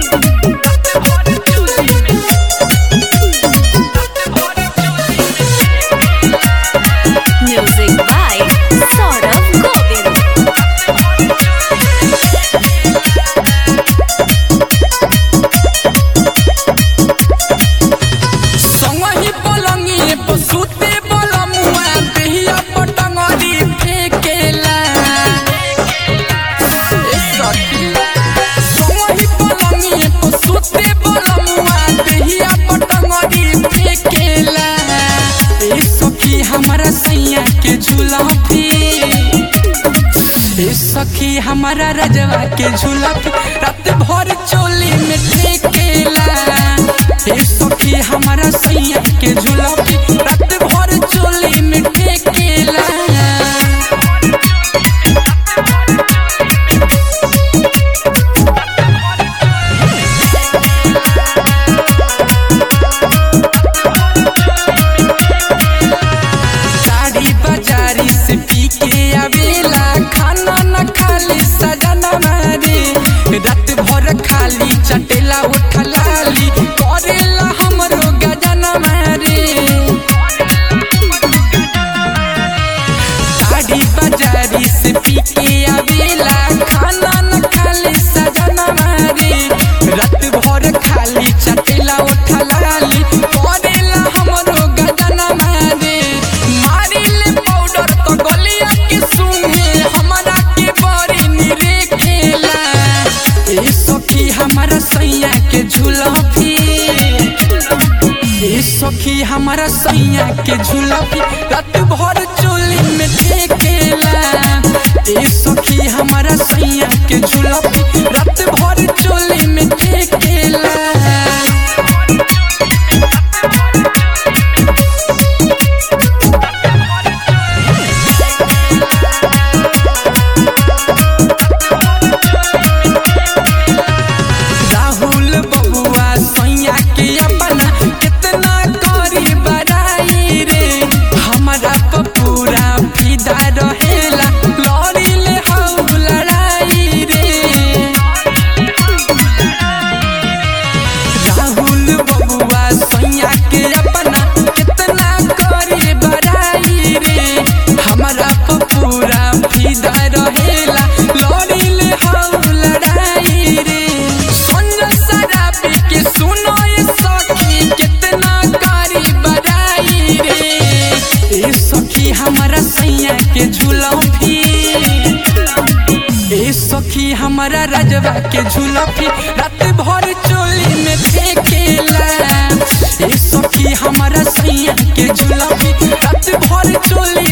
Music by Saurav Govind. संगही पलंगी पर सुते बलमुआ देहिया पर टंगरी फेकेला। संगही पलंगी पर सुते बलमुआ देहिया पर टंगरी फेकेला। ए सखी हमारा सैया के झुलफी, ए सखी हमारा रजवा के झुलफी रात भर चोली में फेकेला। ए सखी हमारा सैया के झुलफी रात भर चोली में फेकेला। साड़ी बाजारी से पी के आवेला, खाना न खाली सजना मारे। रात भर खाली चटेला उठलाली, करेला हमरो गजना मारे। साड़ी बाजारी से पी के आवेला, खाना न खाली सजना मारे। रात भर खाली चटेला उठलाली, करेला हमरो गजना मारे। मारिले पाउडर तो गलिया के सुने हमारा के बड़ी निरेखेला। ए सखी हमारा सैया के झुलफी, ए सखी हमारा सैया के झुलफी रात भर चोली में फेकेला। ए सखी हमारा सैया के झुलफी रात भर चोली में फेकेला। राहुल बबुआ सैया के अपना कितना करी बड़ाई रे। हमारा पपूरा फिदा रहेला, लड़ी ले हऊ लड़ाई रे। राहुल बबुआ सैया के अपना कितना करी बड़ाई रे। हमारा पपूरा फिदा रहेला, लड़ी ले हऊ लड़ाई रे। संजय शराबी के सुनो ये सखी कितना कारी बड़ाई रे। ए सखी हमारा सैया के झुलफी, ए सखी हमारा रजवा के झुलफी रात भर चोली में फेकेला। ए सखी हमारा सैया के झुलफी रात भर चोली